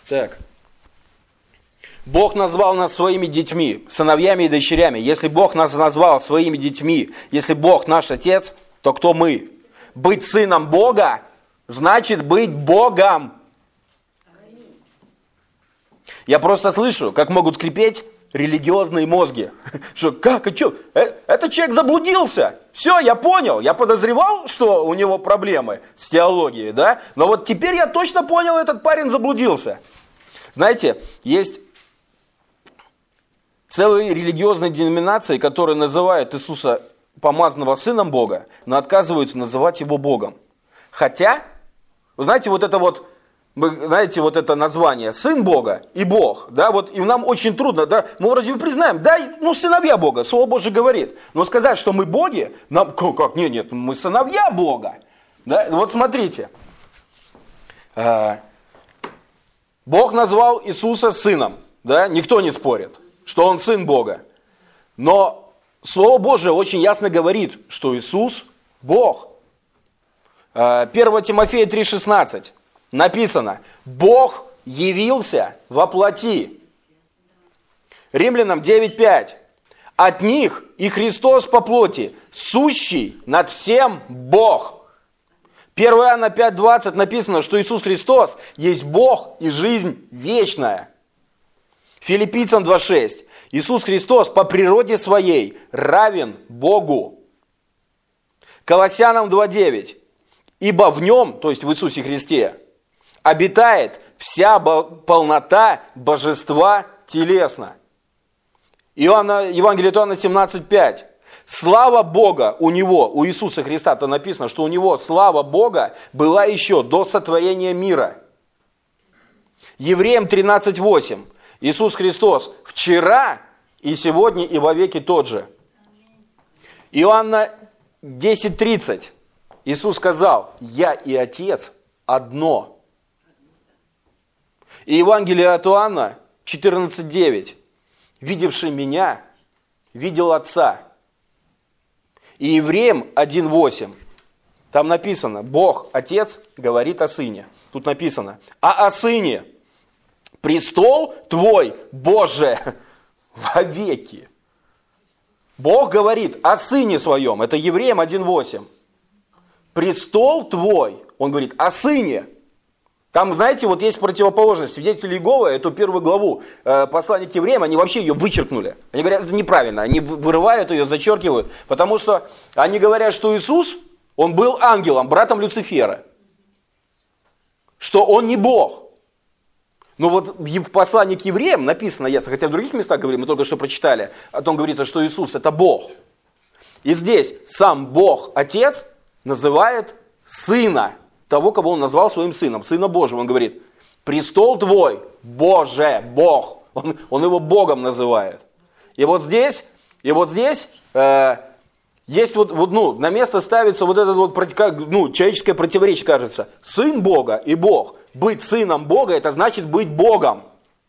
Так. Бог назвал нас своими детьми, сыновьями и дочерями. Если Бог нас назвал своими детьми, если Бог наш Отец, то кто мы? Быть сыном Бога значит быть Богом. Я просто слышу, как могут скрипеть религиозные мозги. Что, как, и что? Этот человек заблудился. Все, я понял. Я подозревал, что у него проблемы с теологией, да? Но вот теперь я точно понял, этот парень заблудился. Знаете, есть целые религиозные деноминации, которые называют Иисуса помазанного сыном Бога, но отказываются называть его Богом. Хотя, вы знаете, вот это название «сын Бога» и «Бог», да, вот и нам очень трудно, да, мы разве признаем, да, сыновья Бога, Слово Божие говорит, но сказать, что мы боги, нам, как, нет, мы сыновья Бога, да, вот смотрите, Бог назвал Иисуса сыном, да, никто не спорит, что он сын Бога, но Слово Божие очень ясно говорит, что Иисус – Бог. 1 Тимофея 3,16 написано: Бог явился во плоти. Римлянам 9,5. От них и Христос по плоти, сущий над всем Бог. 1 Иоанна 5,20 написано, что Иисус Христос есть Бог и жизнь вечная. Филиппийцам 2,6. Иисус Христос по природе своей равен Богу. Колоссянам 2,9. Ибо в нем, то есть в Иисусе Христе, обитает вся полнота божества телесно. Евангелие от Иоанна 17,5. Слава Бога у него, у Иисуса Христа-то написано, что у него слава Бога была еще до сотворения мира. Евреям 13,8. Иисус Христос вчера и сегодня и вовеки тот же. Иоанна 10,30. Иисус сказал: «Я и Отец одно». И Евангелие от Иоанна 14,9. «Видевший меня, видел Отца». И Евреям 1,8. Там написано: Бог, Отец, говорит о Сыне. Тут написано: «А о Сыне престол Твой, Боже, вовеки». Бог говорит о Сыне Своем. Это Евреям 1,8. Престол Твой, Он говорит о Сыне. Там, знаете, вот есть противоположность. Свидетели Иеговы, эту первую главу послания к евреям, они вообще ее вычеркнули. Они говорят, это неправильно. Они вырывают ее, зачеркивают. Потому что они говорят, что Иисус, Он был ангелом, братом Люцифера. Что Он не Бог. Но вот в послании к евреям написано ясно, хотя в других местах говорим, мы только что прочитали, о том говорится, что Иисус это Бог. И здесь сам Бог, Отец, называет Сына, того, кого Он назвал своим Сыном, Сына Божьего. Он говорит: престол Твой, Боже, Бог. Он его Богом называет. И вот здесь есть на место ставится вот это человеческое противоречие, кажется. Сын Бога и Бог. Быть сыном Бога, это значит быть Богом.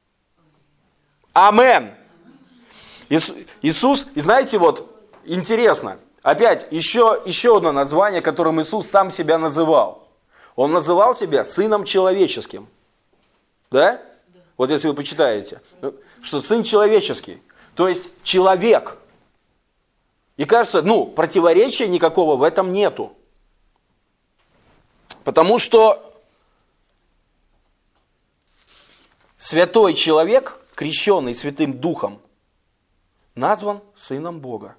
Амен. Иисус, и знаете, вот интересно, опять еще одно название, которым Иисус сам себя называл. Он называл себя Сыном Человеческим. Да? Вот если вы почитаете, что Сын Человеческий, то есть человек. И кажется, противоречия никакого в этом нету. Потому что святой человек, крещенный Святым Духом, назван Сыном Бога.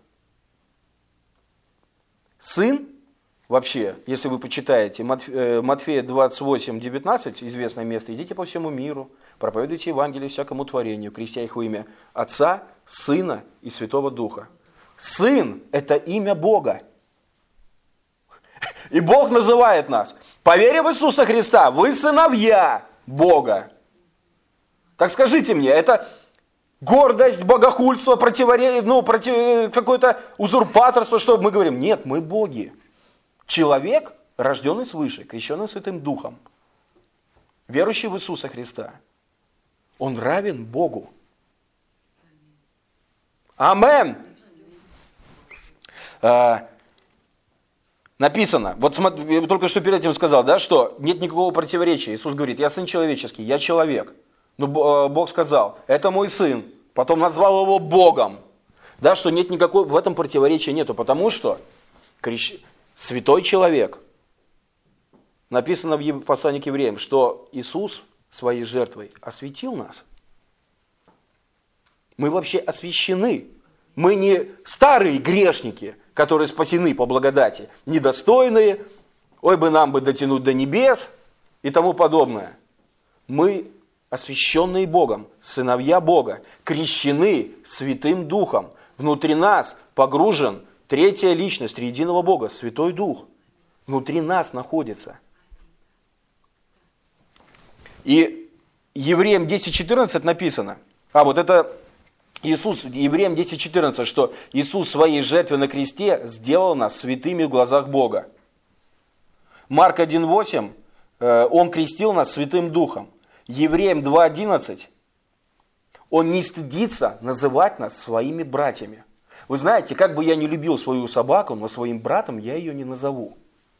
Сын, вообще, если вы почитаете Матфея 28:19, известное место: идите по всему миру, проповедуйте Евангелие всякому творению, крестя их во имя Отца, Сына и Святого Духа. Сын – это имя Бога. И Бог называет нас: по вере в Иисуса Христа вы сыновья Бога. Так скажите мне, это гордость, богохульство, какое-то узурпаторство, что мы говорим? Нет, мы боги. Человек, рожденный свыше, крещенный Святым Духом, верующий в Иисуса Христа, он равен Богу. Амен. Написано, вот я только что перед этим сказал, да, что нет никакого противоречия. Иисус говорит: я Сын Человеческий, я человек. Но Бог сказал, это мой сын. Потом назвал его Богом. Да, что нет никакой, в этом противоречия нету, потому что святой человек, написано в послании к евреям, что Иисус своей жертвой осветил нас. Мы вообще освящены. Мы не старые грешники, которые спасены по благодати, недостойные, ой бы нам бы дотянуть до небес и тому подобное. Мы освященные Богом, сыновья Бога, крещены Святым Духом. Внутри нас погружен третья личность триединого Бога, Святой Дух. Внутри нас находится. И Евреям 10:14 написано, вот это Иисус, Евреям 10:14, что Иисус своей жертвой на кресте сделал нас святыми в глазах Бога. Марк 1:8, Он крестил нас Святым Духом. Евреям 2:11, Он не стыдится называть нас своими братьями. Вы знаете, как бы я не любил свою собаку, но своим братом я ее не назову.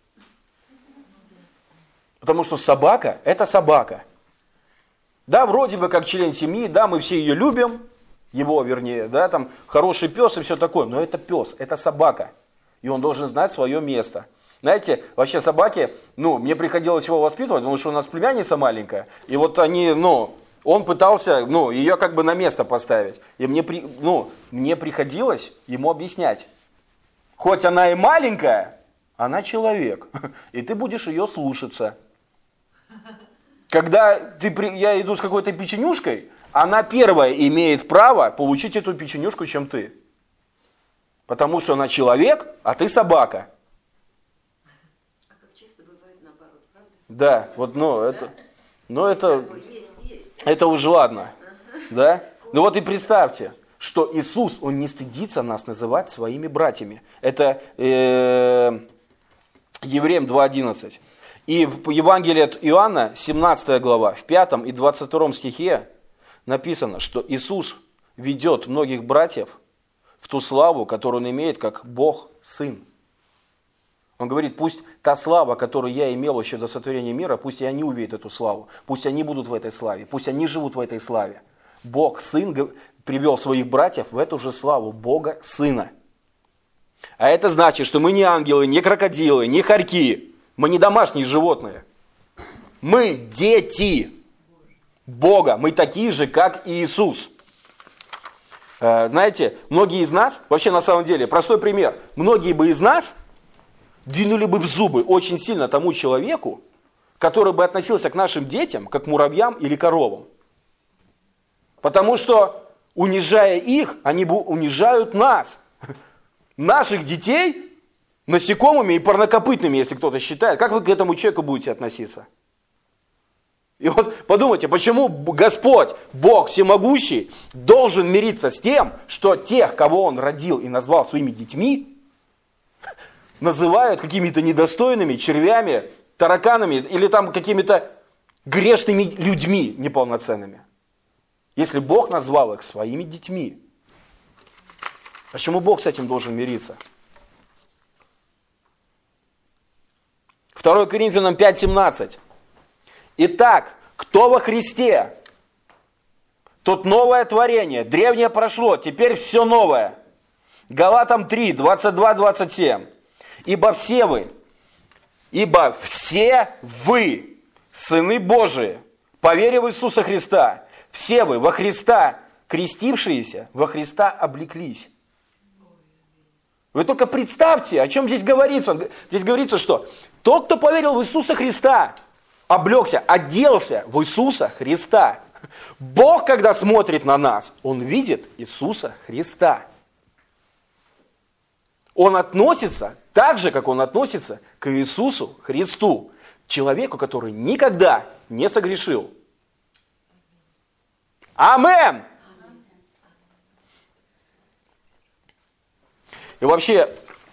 Потому что собака – это собака. Да, вроде бы как член семьи, да, мы все ее любим, его вернее, да, там хороший пес и все такое, но это пес, это собака. И он должен знать свое место. Знаете, вообще собаки, мне приходилось его воспитывать, потому что у нас племянница маленькая, и вот они, он пытался, ее как бы на место поставить. И мне приходилось ему объяснять. Хоть она и маленькая, она человек, и ты будешь ее слушаться. Когда я иду с какой-то печенюшкой, она первая имеет право получить эту печенюшку, чем ты. Потому что она человек, а ты собака. А как часто бывает наоборот, правда? Да, это уже ладно. Да? Ну вот и представьте, что Иисус, Он не стыдится нас называть своими братьями. Это Евреям 2:11. И в Евангелии от Иоанна, 17 глава, в 5 и 22 стихе написано, что Иисус ведет многих братьев в ту славу, которую Он имеет как Бог Сын. Он говорит, пусть та слава, которую я имел еще до сотворения мира, пусть и они увидят эту славу, пусть они будут в этой славе, пусть они живут в этой славе. Бог Сын привел своих братьев в эту же славу Бога Сына. А это значит, что мы не ангелы, не крокодилы, не хорьки, мы не домашние животные. Мы дети Бога, мы такие же, как и Иисус. Знаете, многие из нас, вообще на самом деле, простой пример, многие бы из нас двинули бы в зубы очень сильно тому человеку, который бы относился к нашим детям, как к муравьям или коровам. Потому что, унижая их, они унижают нас. Наших детей насекомыми и парнокопытными, если кто-то считает. Как вы к этому человеку будете относиться? И вот подумайте, почему Господь, Бог всемогущий, должен мириться с тем, что тех, кого Он родил и назвал своими детьми, называют какими-то недостойными червями, тараканами или там какими-то грешными людьми неполноценными. Если Бог назвал их своими детьми, почему Бог с этим должен мириться? 2 Коринфянам 5:17. Итак, кто во Христе, тот новое творение, древнее прошло, теперь все новое. Галатам 3:22-27. Ибо все вы, сыны Божии, по вере в Иисуса Христа, все вы во Христа крестившиеся, во Христа облеклись. Вы только представьте, о чем здесь говорится. Здесь говорится, что тот, кто поверил в Иисуса Христа, облегся, оделся в Иисуса Христа. Бог, когда смотрит на нас, Он видит Иисуса Христа. Он относится так же, как Он относится к Иисусу Христу, человеку, который никогда не согрешил. Амен! И вообще,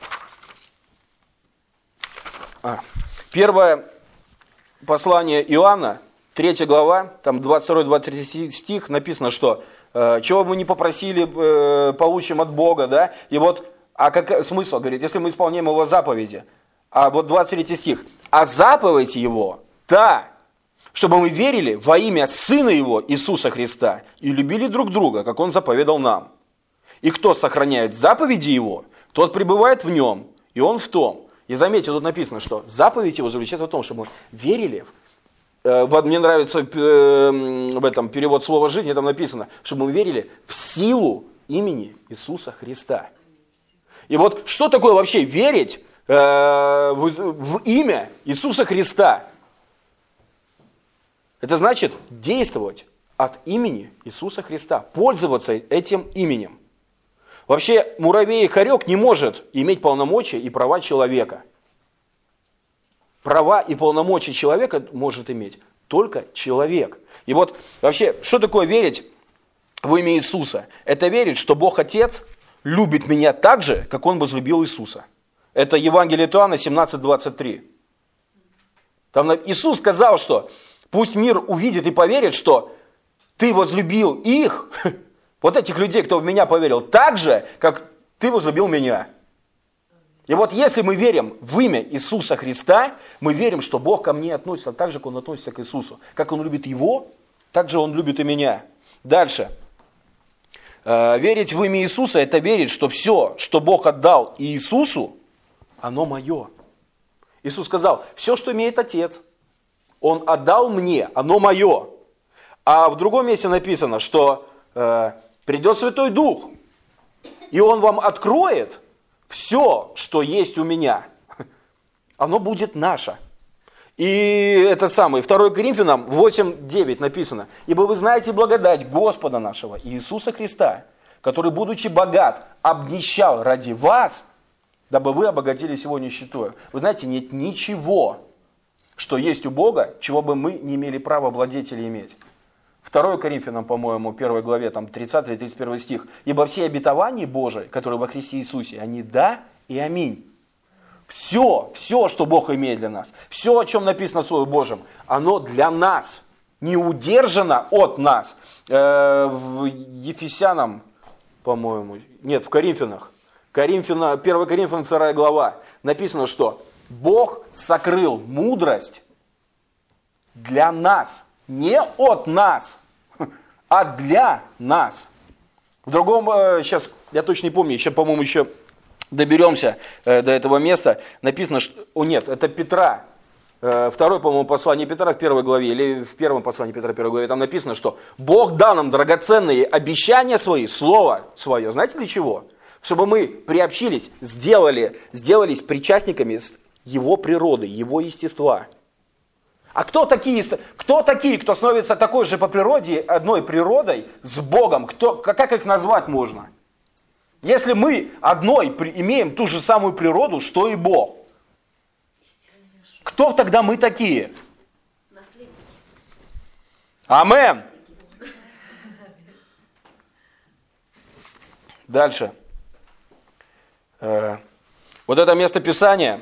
первое послание Иоанна, 3 глава, там 22-23 стих, написано, что чего бы мы ни попросили, получим от Бога, да? И вот, какой смысл, говорит, если мы исполняем Его заповеди? А вот 23 стих. А заповедь Его та, чтобы мы верили во имя Сына Его, Иисуса Христа, и любили друг друга, как Он заповедал нам. И кто сохраняет заповеди Его, тот пребывает в Нем, и Он в том». И заметьте, тут написано, что заповедь Его заключается в том, чтобы мы верили. Мне нравится в этом перевод слова «жизни», там написано, чтобы мы верили в силу имени Иисуса Христа. И вот что такое вообще верить в имя Иисуса Христа? Это значит действовать от имени Иисуса Христа, пользоваться этим именем. Вообще муравей и хорек не может иметь полномочия и права человека. Права и полномочия человека может иметь только человек. И вот вообще, что такое верить в имя Иисуса? Это верить, что Бог Отец любит меня так же, как Он возлюбил Иисуса. Это Евангелие от Иоанна 17:23. Там Иисус сказал, что пусть мир увидит и поверит, что Ты возлюбил их, вот этих людей, кто в Меня поверил, так же, как Ты возлюбил Меня. И вот если мы верим в имя Иисуса Христа, мы верим, что Бог ко мне относится так же, как Он относится к Иисусу. Как Он любит Его, так же Он любит и меня. Дальше. Верить в имя Иисуса – это верить, что все, что Бог отдал Иисусу, оно мое. Иисус сказал, все, что имеет Отец, Он отдал мне, оно мое. А в другом месте написано, что придет Святой Дух, и Он вам откроет все, что есть у меня. Оно будет наше. И это самое, 2 Коринфянам 8:9 написано. «Ибо вы знаете благодать Господа нашего Иисуса Христа, который, будучи богат, обнищал ради вас, дабы вы обогатили его нищетою». Вы знаете, нет ничего, что есть у Бога, чего бы мы не имели права владеть или иметь. 2 Коринфянам, по-моему, 1 главе, там 30 или 31 стих. «Ибо все обетования Божии, которые во Христе Иисусе, они да и аминь». Все, что Бог имеет для нас, все, о чем написано в Слове Божьем, оно для нас, не удержано от нас. В Ефесянам, по-моему, нет, в Коринфянах, 1 Коринфянам 2 глава, написано, что Бог сокрыл мудрость для нас, не от нас, а для нас. В другом, сейчас, я точно не помню, еще, по-моему, еще доберемся до этого места, написано, что, это Петра, второе, по-моему, послание Петра в 1 главе, или в первом послании Петра в 1 главе, там написано, что Бог дал нам драгоценные обещания свои, Слово свое, знаете для чего? Чтобы мы приобщились, сделались причастниками Его природы, Его естества. А кто такие, кто становится такой же по природе, одной природой с Богом? Как их назвать можно? Если мы одной имеем ту же самую природу, что и Бог. Кто тогда мы такие? Наследники. Амен. Дальше. Вот это место Писания,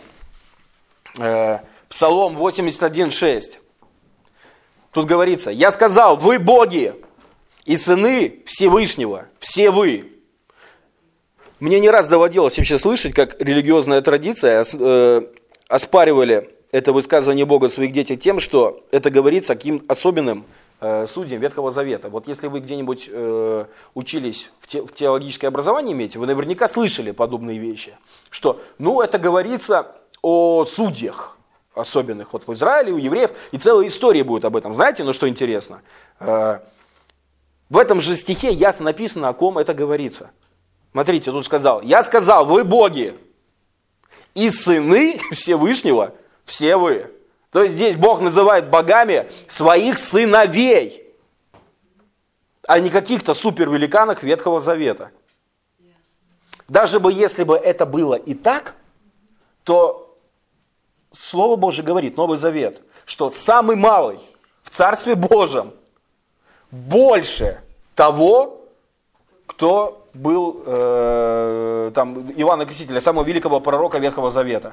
Псалом 81:6. Тут говорится, «Я сказал, вы боги и сыны Всевышнего, все вы». Мне не раз доводилось вообще слышать, как религиозная традиция оспаривали это высказывание Бога своих детях тем, что это говорится каким особенным судьям Ветхого Завета. Вот если вы где-нибудь учились в теологическое образование имеете, вы наверняка слышали подобные вещи, что, это говорится о судьях особенных. Вот в Израиле, у евреев, и целая история будет об этом. Знаете, что интересно? В этом же стихе ясно написано, о ком это говорится. Смотрите, тут сказал, «Я сказал, вы боги, и сыны Всевышнего, все вы». То есть здесь Бог называет богами своих сыновей, а не каких-то супервеликанов Ветхого Завета. Даже если бы это было и так, то Слово Божие говорит, Новый Завет, что самый малый в Царстве Божьем больше того, кто был Иоанна Крестителя, самого великого пророка Ветхого Завета.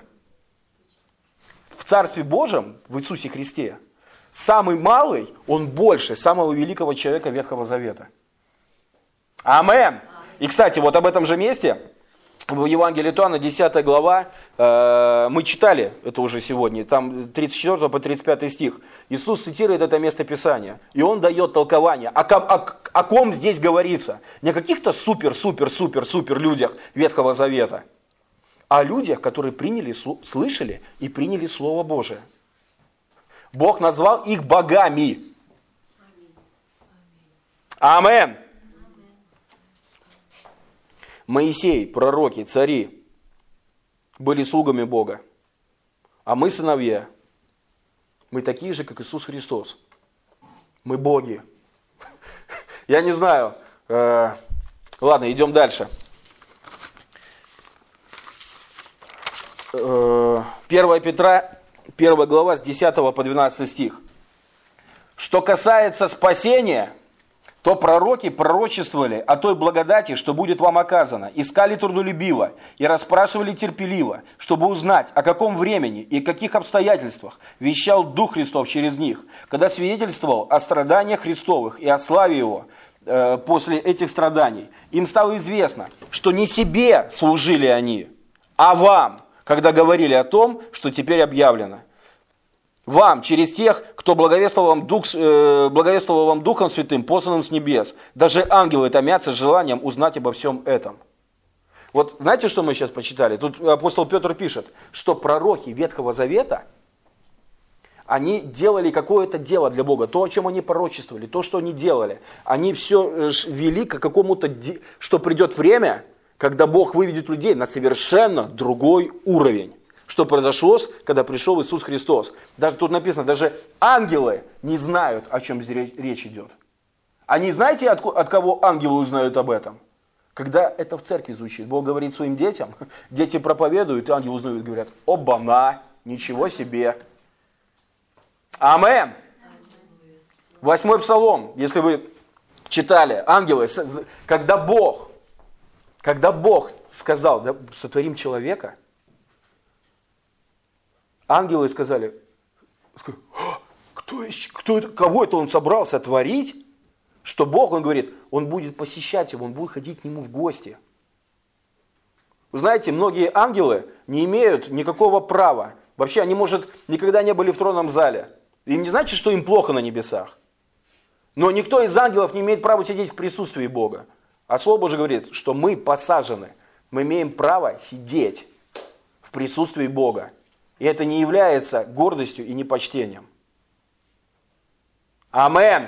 В Царстве Божьем, в Иисусе Христе, самый малый, он больше самого великого человека Ветхого Завета. Амен. И, кстати, вот об этом же месте в Евангелии от Иоанна, 10 глава, мы читали это уже сегодня, там 34 по 35 стих. Иисус цитирует это место Писания, и Он дает толкование. О ком здесь говорится? Не о каких-то супер людях Ветхого Завета, а о людях, которые слышали и приняли Слово Божие. Бог назвал их богами. Амин. Моисей, пророки, цари были слугами Бога, а мы сыновья. Мы такие же, как Иисус Христос. Мы боги. Я не знаю. Ладно, идем дальше. 1 Петра, 1 глава, с 10 по 12 стих. Что касается спасения, то пророки пророчествовали о той благодати, что будет вам оказана, искали трудолюбиво и расспрашивали терпеливо, чтобы узнать, о каком времени и каких обстоятельствах вещал Дух Христов через них, когда свидетельствовал о страданиях Христовых и о славе Его после этих страданий. Им стало известно, что не себе служили они, а вам, когда говорили о том, что теперь объявлено. Вам, через тех, кто благовествовал вам Духом Святым, посланным с небес. Даже ангелы томятся желанием узнать обо всем этом. Вот знаете, что мы сейчас прочитали? Тут апостол Петр пишет, что пророки Ветхого Завета, они делали какое-то дело для Бога. То, о чем они пророчествовали, то, что они делали. Они все вели к какому-то, что придет время, когда Бог выведет людей на совершенно другой уровень. Что произошло, когда пришел Иисус Христос. Даже тут написано, даже ангелы не знают, о чем здесь речь идет. Они, знаете, от кого ангелы узнают об этом? Когда это в церкви звучит. Бог говорит своим детям, дети проповедуют, и ангелы узнают, говорят, оба-на, ничего себе. Амен. 8 Псалом, если вы читали, ангелы, когда Бог сказал, да, сотворим человека, ангелы сказали, кто это, кого это он собрался творить? Что Бог, он говорит, он будет посещать его, он будет ходить к нему в гости. Вы знаете, многие ангелы не имеют никакого права. Вообще, они, может, никогда не были в тронном зале. Им не значит, что им плохо на небесах. Но никто из ангелов не имеет права сидеть в присутствии Бога. А Слово Божие говорит, что мы посажены, мы имеем право сидеть в присутствии Бога. И это не является гордостью и непочтением. Амен.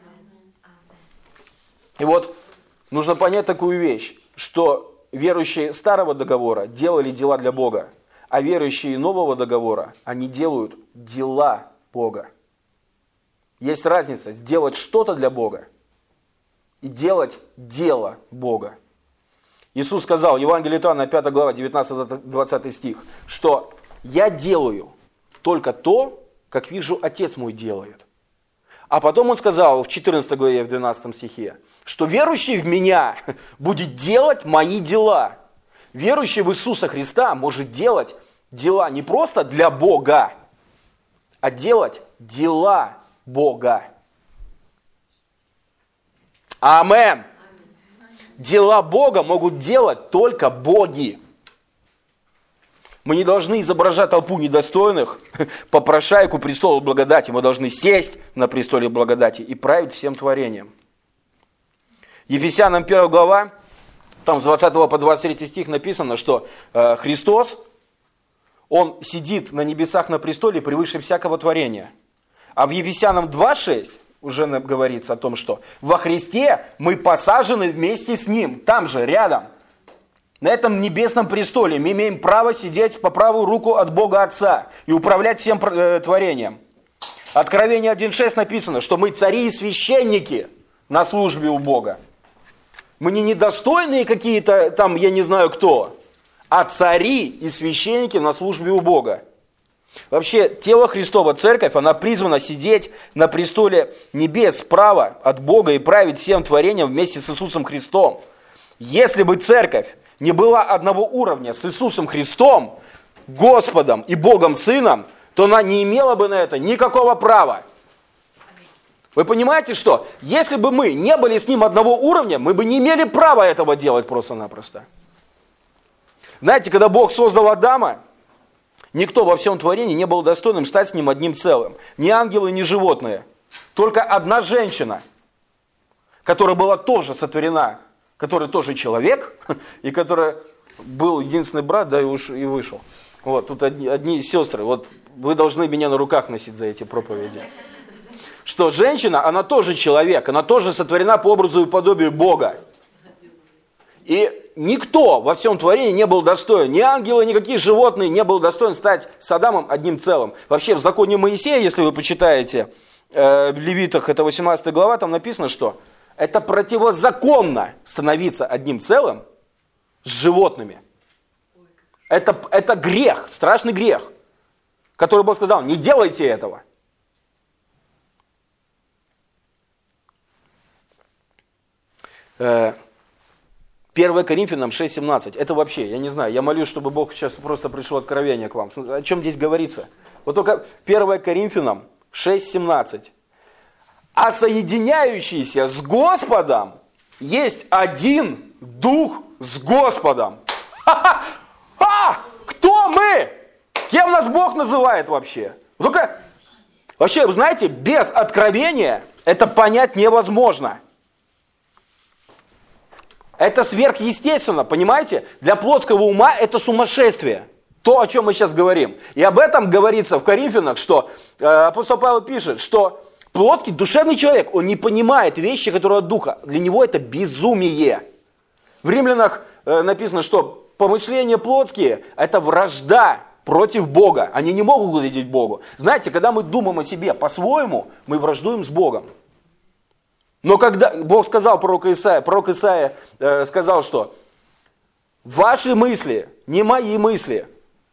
И вот нужно понять такую вещь, что верующие Старого Договора делали дела для Бога, а верующие Нового Договора, они делают дела Бога. Есть разница сделать что-то для Бога и делать дело Бога. Иисус сказал в Евангелии от Иоанна, 5 глава, 19-20 стих, что «Я делаю только то, как вижу Отец мой делает». А потом он сказал в 14 главе, в 12 стихе, что верующий в Меня будет делать мои дела. Верующий в Иисуса Христа может делать дела не просто для Бога, а делать дела Бога. Амен. Дела Бога могут делать только боги. Мы не должны изображать толпу недостойных, попрошайку престола благодати. Мы должны сесть на престоле благодати и править всем творением. Ефесянам 1 глава, там с 20 по 23 стих написано, что Христос, Он сидит на небесах на престоле превыше всякого творения. А в Ефесянам 2:6 уже говорится о том, что во Христе мы посажены вместе с Ним, там же, рядом. На этом небесном престоле мы имеем право сидеть по правую руку от Бога Отца и управлять всем творением. Откровение 1:6 написано, что мы цари и священники на службе у Бога. Мы не недостойные какие-то там, я не знаю кто, а цари и священники на службе у Бога. Вообще, тело Христово, церковь, она призвана сидеть на престоле небес справа от Бога и править всем творением вместе с Иисусом Христом. Если бы церковь не была одного уровня с Иисусом Христом, Господом и Богом Сыном, то она не имела бы на это никакого права. Вы понимаете, что если бы мы не были с Ним одного уровня, мы бы не имели права этого делать просто-напросто. Знаете, когда Бог создал Адама, никто во всем творении не был достойным стать с ним одним целым. Ни ангелы, ни животные. Только одна женщина, которая была тоже сотворена, которая тоже человек, и которая был единственный брат, да, и вышел. Вот, тут одни сестры, вот вы должны меня на руках носить за эти проповеди. Что женщина, она тоже человек, она тоже сотворена по образу и подобию Бога. И никто во всем творении не был достоин, ни ангелы, никакие животные не был достоин стать с Адамом одним целым. Вообще в законе Моисея, если вы почитаете в Левитах, это 18 глава, там написано, что это противозаконно становиться одним целым с животными. Это грех, страшный грех, который Бог сказал, не делайте этого. Э, 1 Коринфянам 6:17. Это вообще, я не знаю, я молюсь, чтобы Бог сейчас просто пришло откровение к вам. О чем здесь говорится? Вот только 1 Коринфянам 6:17. А соединяющийся с Господом есть один Дух с Господом. Кто мы? Кем нас Бог называет вообще? Только, вообще, вы знаете, без откровения это понять невозможно. Это сверхъестественно, понимаете? Для плотского ума это сумасшествие. То, о чем мы сейчас говорим. И об этом говорится в Коринфянах, что апостол Павел пишет, что плотский, душевный человек, он не понимает вещи, которые от Духа. Для него это безумие. В Римлянах написано, что помышления плотские – это вражда против Бога. Они не могут угодить Богу. Знаете, когда мы думаем о себе по-своему, мы враждуем с Богом. Но когда Бог сказал пророк Исаия сказал, что ваши мысли, не мои мысли.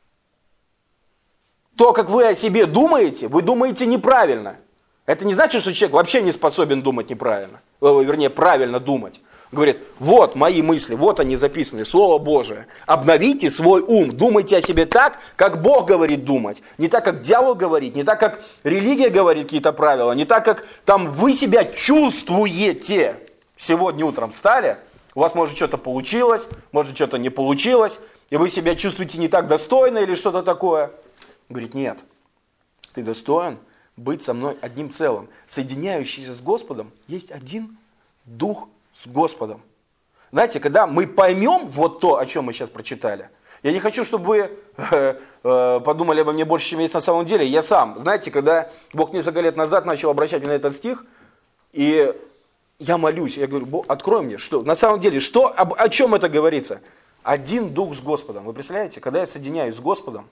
То, как вы о себе думаете, вы думаете неправильно. Это не значит, что человек вообще не способен думать неправильно. Вернее, правильно думать. Говорит, вот мои мысли, вот они записаны, Слово Божие. Обновите свой ум, думайте о себе так, как Бог говорит думать. Не так, как дьявол говорит, не так, как религия говорит какие-то правила, не так, как там вы себя чувствуете. Сегодня утром встали, у вас может что-то получилось, может что-то не получилось, и вы себя чувствуете не так достойно или что-то такое. Говорит, нет, ты достоин быть со мной одним целым. Соединяющийся с Господом есть один Дух с Господом. Знаете, когда мы поймем вот то, о чем мы сейчас прочитали, я не хочу, чтобы вы подумали обо мне больше, чем есть на самом деле. Я сам, знаете, когда Бог несколько лет назад начал обращать меня на этот стих, и я молюсь, я говорю, Бог, открой мне, что на самом деле, о чем это говорится? Один Дух с Господом. Вы представляете, когда я соединяюсь с Господом,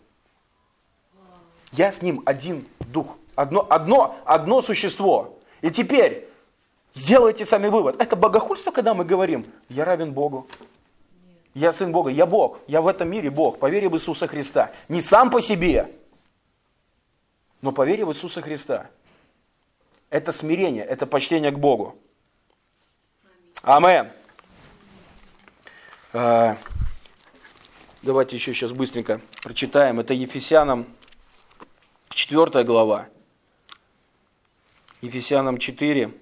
я с Ним один Дух, одно существо. И теперь сделайте сами вывод. Это богохульство, когда мы говорим, я равен Богу, я сын Бога, я Бог, я в этом мире Бог, по вере в Иисуса Христа. Не сам по себе, но по вере в Иисуса Христа. Это смирение, это почтение к Богу. Амин. Давайте еще сейчас быстренько прочитаем. Это Ефесянам 4 глава. Ефесянам 4.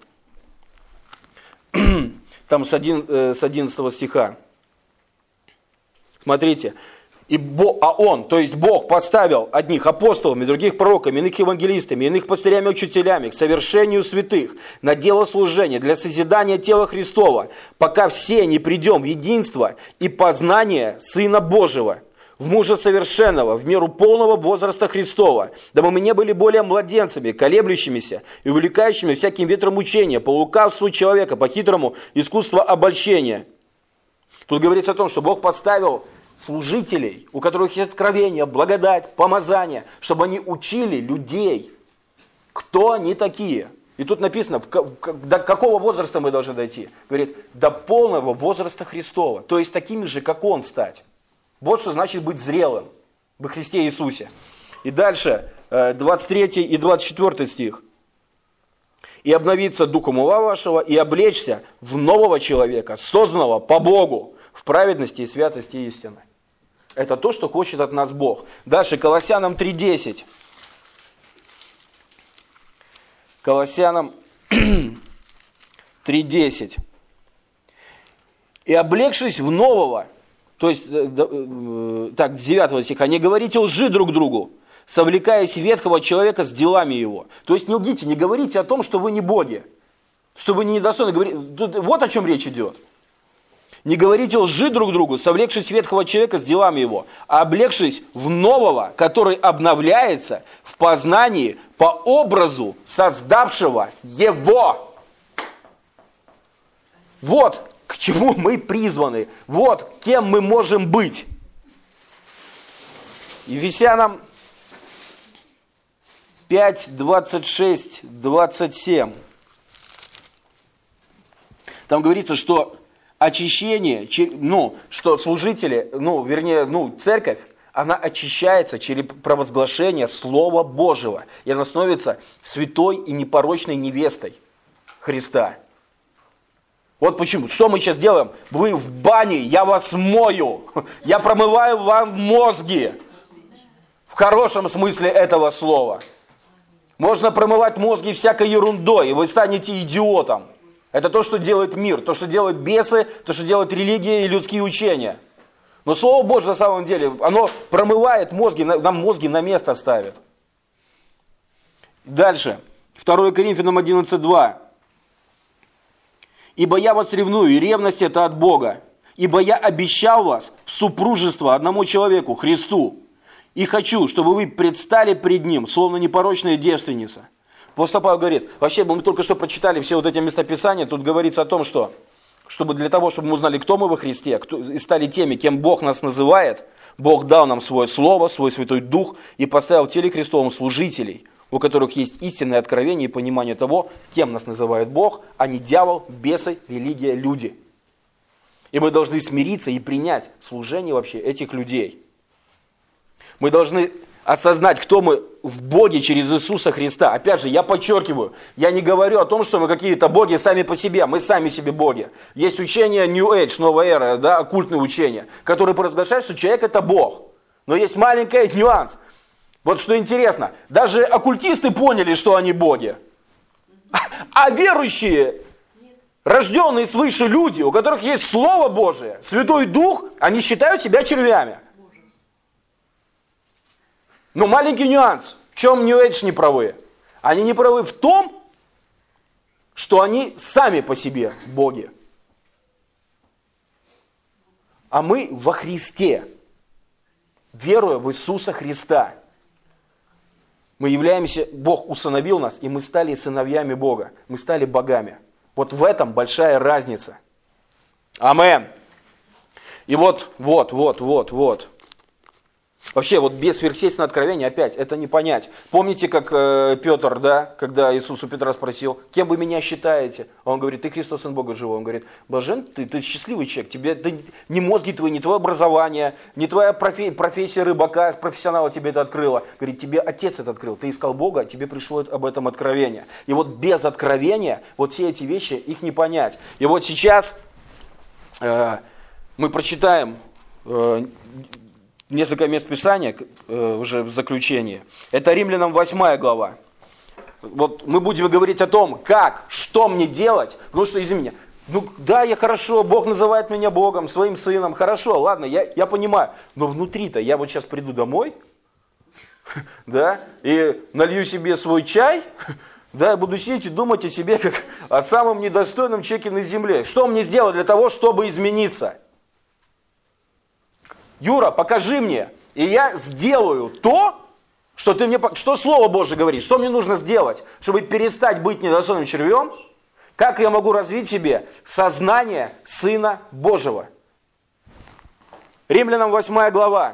Там с 11 стиха. Смотрите. Он, то есть Бог, поставил одних апостолами, других пророками, иных евангелистами, иных пастырями, учителями к совершению святых, на дело служения, для созидания тела Христова, пока все не придем в единство и познание Сына Божьего, в мужа совершенного, в меру полного возраста Христова, дабы мы не были более младенцами, колеблющимися и увлекающими всяким ветром учения, по лукавству человека, по хитрому искусству обольщения. Тут говорится о том, что Бог поставил служителей, у которых есть откровение, благодать, помазание, чтобы они учили людей, кто они такие. И тут написано, до какого возраста мы должны дойти. Говорит, до полного возраста Христова, то есть такими же, как Он, стать. Вот что значит быть зрелым во Христе Иисусе. И дальше, 23 и 24 стих. «И обновиться духом ума вашего, и облечься в нового человека, созданного по Богу, в праведности и святости истины». Это то, что хочет от нас Бог. Дальше, Колоссянам 3:10. Колоссянам 3:10. «И облегшись в нового То есть, так, 9 стиха. «Не говорите лжи друг другу, совлекаясь ветхого человека с делами его». То есть, не говорите о том, что вы не боги, что вы не недостойны. Вот о чем речь идет. «Не говорите лжи друг другу, совлекшись ветхого человека с делами его, а облегшись в нового, который обновляется в познании по образу создавшего его». Вот к чему мы призваны, вот кем мы можем быть. Ефесянам 5, 26, 27. Там говорится, что очищение, что служители, церковь, она очищается через провозглашение Слова Божьего. И она становится святой и непорочной невестой Христа. Вот почему. Что мы сейчас делаем? Вы в бане, я вас мою. Я промываю вам мозги. В хорошем смысле этого слова. Можно промывать мозги всякой ерундой, и вы станете идиотом. Это то, что делает мир, то, что делают бесы, то, что делает религия и людские учения. Но Слово Божье на самом деле, оно промывает мозги, нам мозги на место ставит. Дальше. 2 Коринфянам 11:2. «Ибо я вас ревную, и ревность это от Бога. Ибо я обещал вас в супружество одному человеку, Христу. И хочу, чтобы вы предстали пред Ним, словно непорочная девственница». Апостол Павел говорит, вообще мы только что прочитали все вот эти местописания, тут говорится о том, что для того, чтобы мы узнали, кто мы во Христе, и стали теми, кем Бог нас называет, Бог дал нам свое Слово, свой Святой Дух и поставил в теле Христовом служителей, у которых есть истинное откровение и понимание того, кем нас называет Бог, а не дьявол, бесы, религия, люди. И мы должны смириться и принять служение вообще этих людей. Мы должны осознать, кто мы в Боге через Иисуса Христа. Опять же, я подчеркиваю, я не говорю о том, что мы какие-то боги сами по себе, мы сами себе боги. Есть учение New Age, новая эра, да, оккультные учения, которые провозглашают, что человек это Бог. Но есть маленький нюанс. Вот что интересно, даже оккультисты поняли, что они боги. А верующие, рожденные свыше люди, у которых есть Слово Божие, Святой Дух, они считают себя червями. Но маленький нюанс. В чем New Age не правы? Они не правы в том, что они сами по себе боги. А мы во Христе, веруя в Иисуса Христа. Мы являемся, Бог усыновил нас, и мы стали сыновьями Бога. Мы стали богами. Вот в этом большая разница. Амен. И вот. Вообще, вот без сверхъестественного откровения, опять, это не понять. Помните, как Петр, да, когда Иисус у Петра спросил, кем вы меня считаете? Он говорит, ты Христос, Сын Бога живой. Он говорит, блажен ты счастливый человек, тебе не мозги твои, не твое образование, не твоя профессия рыбака, профессионала тебе это открыла. Говорит, тебе Отец это открыл, ты искал Бога, тебе пришло об этом откровение. И вот без откровения, вот все эти вещи, их не понять. И вот сейчас мы прочитаем несколько мест Писания, уже в заключение. Это Римлянам 8 глава. Вот мы будем говорить о том, что мне делать. Потому что, извини меня, я хорошо, Бог называет меня Богом, своим сыном. Хорошо, ладно, я понимаю. Но внутри-то я вот сейчас приду домой, да, и налью себе свой чай, да, буду сидеть и думать о себе, как о самом недостойном человеке на земле. Что мне сделать для того, чтобы измениться? Юра, покажи мне, и я сделаю то, что Слово Божие говорит, что мне нужно сделать, чтобы перестать быть недостойным червем, как я могу развить в себе сознание Сына Божьего. Римлянам 8 глава.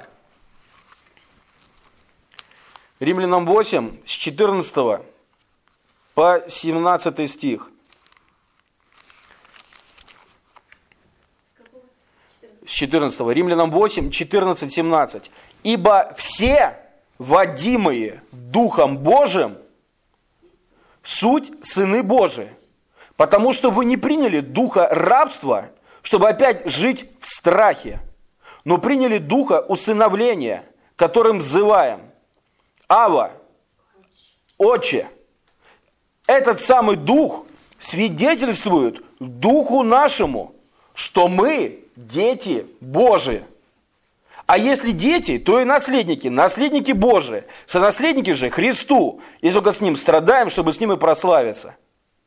Римлянам 8, с 14 по 17 стих. С 14. Римлянам 8, 14, 17. «Ибо все, водимые Духом Божиим, суть сыны Божии, потому что вы не приняли духа рабства, чтобы опять жить в страхе, но приняли духа усыновления, которым взываем: Ава, Отче». Этот самый дух свидетельствует духу нашему, что мы дети Божии. А если дети, то и наследники, наследники Божии, сонаследники же Христу, и только с Ним страдаем, чтобы с Ним и прославиться.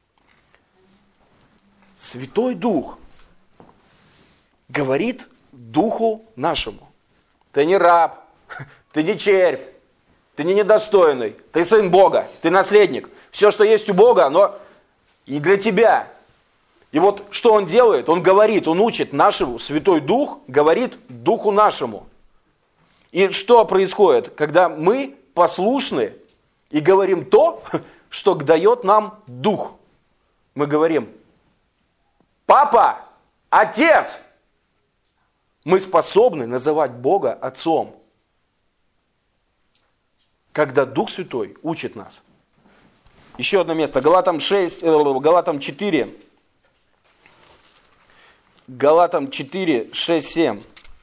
Святой Дух говорит Духу нашему: ты не раб, ты не червь, ты не недостойный, ты сын Бога, ты наследник. Все, что есть у Бога, оно и для тебя. И вот что Он делает? Он говорит, Он учит нашему, Святой Дух говорит Духу нашему. И что происходит, когда мы послушны и говорим то, что дает нам Дух? Мы говорим: папа, отец! Мы способны называть Бога Отцом, когда Дух Святой учит нас. Еще одно место, Галатам 4, Галатам 4, 6, 7.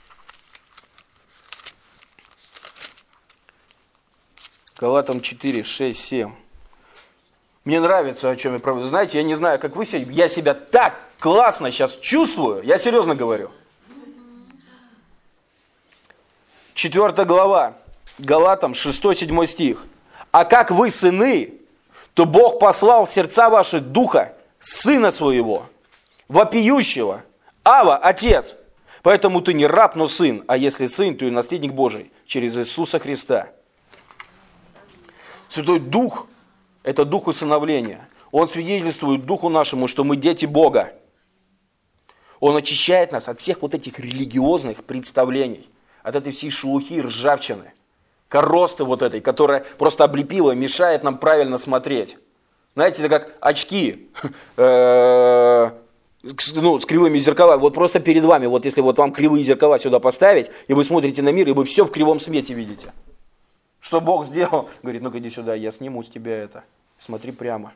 Галатам 4, 6, 7. Мне нравится, о чем я правда. Знаете, я не знаю, как вы себя, я себя так классно сейчас чувствую, я серьезно говорю. 4 глава, Галатам 6-7 стих. А как вы сыны, то Бог послал в сердца ваши Духа, Сына Своего, вопиющего: Ава, Отец! Поэтому ты не раб, но сын, а если сын, то и наследник Божий через Иисуса Христа. Святой Дух – это Дух усыновления. Он свидетельствует Духу нашему, что мы дети Бога. Он очищает нас от всех вот этих религиозных представлений, от этой всей шелухи, ржавчины, коросты вот этой, которая просто облепила и мешает нам правильно смотреть. Знаете, это как очки с кривыми зеркалами. Вот просто перед вами, вот если вот вам кривые зеркала сюда поставить, и вы смотрите на мир, и вы все в кривом свете видите. Что Бог сделал? Говорит: ну-ка иди сюда, я сниму с тебя это. Смотри прямо.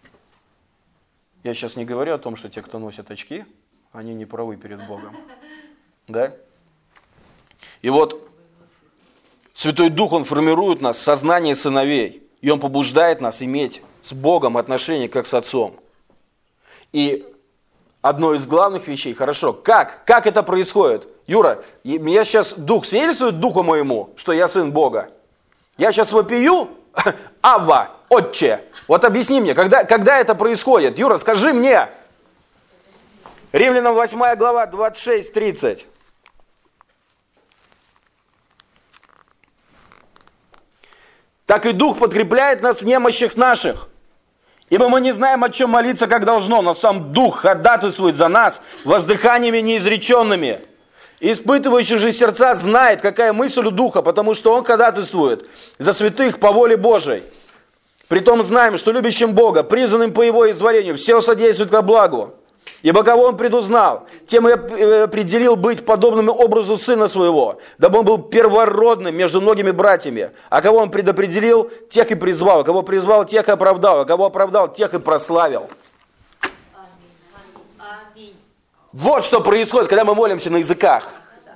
Я сейчас не говорю о том, что те, кто носят очки, они не правы перед Богом. Да? И вот Святой Дух, Он формирует нас, сознание сыновей. И Он побуждает нас иметь с Богом отношения как с Отцом. И одно из главных вещей, хорошо, как это происходит? Юра, меня сейчас Дух свидетельствует Духу моему, что я сын Бога. Я сейчас вопию: Авва, Отче. Вот объясни мне, когда это происходит? Юра, скажи мне. Римлянам 8 глава, 26-30. Так и Дух подкрепляет нас в немощах наших. Ибо мы не знаем, о чем молиться, как должно, но сам Дух ходатайствует за нас воздыханиями неизреченными. Испытывающий же сердца знает, какая мысль у Духа, потому что Он ходатайствует за святых по воле Божией. Притом знаем, что любящим Бога, призванным по Его изволению, все содействует ко благу. Ибо кого Он предузнал, тем и определил быть подобным образу Сына Своего, дабы Он был первородным между многими братьями. А кого Он предопределил, тех и призвал. А кого призвал, тех и оправдал. А кого оправдал, тех и прославил. Аминь. Вот что происходит, когда мы молимся на языках.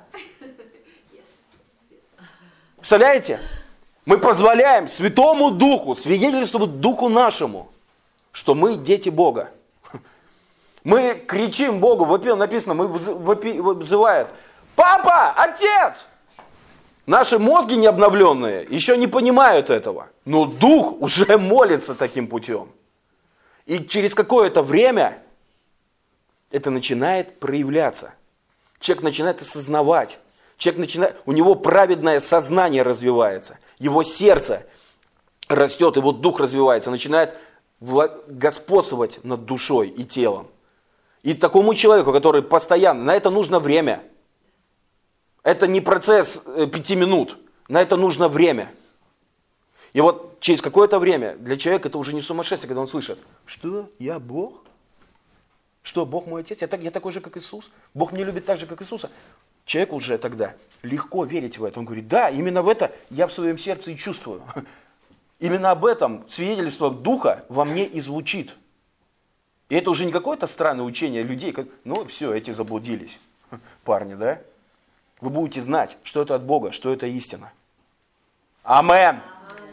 Представляете? Мы позволяем Святому Духу свидетельствовать Духу нашему, что мы дети Бога. Мы кричим Богу, вопием, написано, мы вызывают: папа, отец! Наши мозги необновленные еще не понимают этого, но Дух уже молится таким путем. И через какое-то время это начинает проявляться. Человек начинает осознавать, у него праведное сознание развивается, его сердце растет, его дух развивается, начинает господствовать над душой и телом. И такому человеку, который постоянно, на это нужно время. Это не процесс 5 минут, на это нужно время. И вот через какое-то время для человека это уже не сумасшествие, когда он слышит: что, я Бог? Что, Бог мой Отец? Я такой же, как Иисус? Бог меня любит так же, как Иисуса? Человеку уже тогда легко верить в это. Он говорит: да, именно в это я в своем сердце и чувствую. Именно об этом свидетельство Духа во мне и звучит. И это уже не какое-то странное учение людей, как: ну все, эти заблудились, парни, да? Вы будете знать, что это от Бога, что это истина. Амен.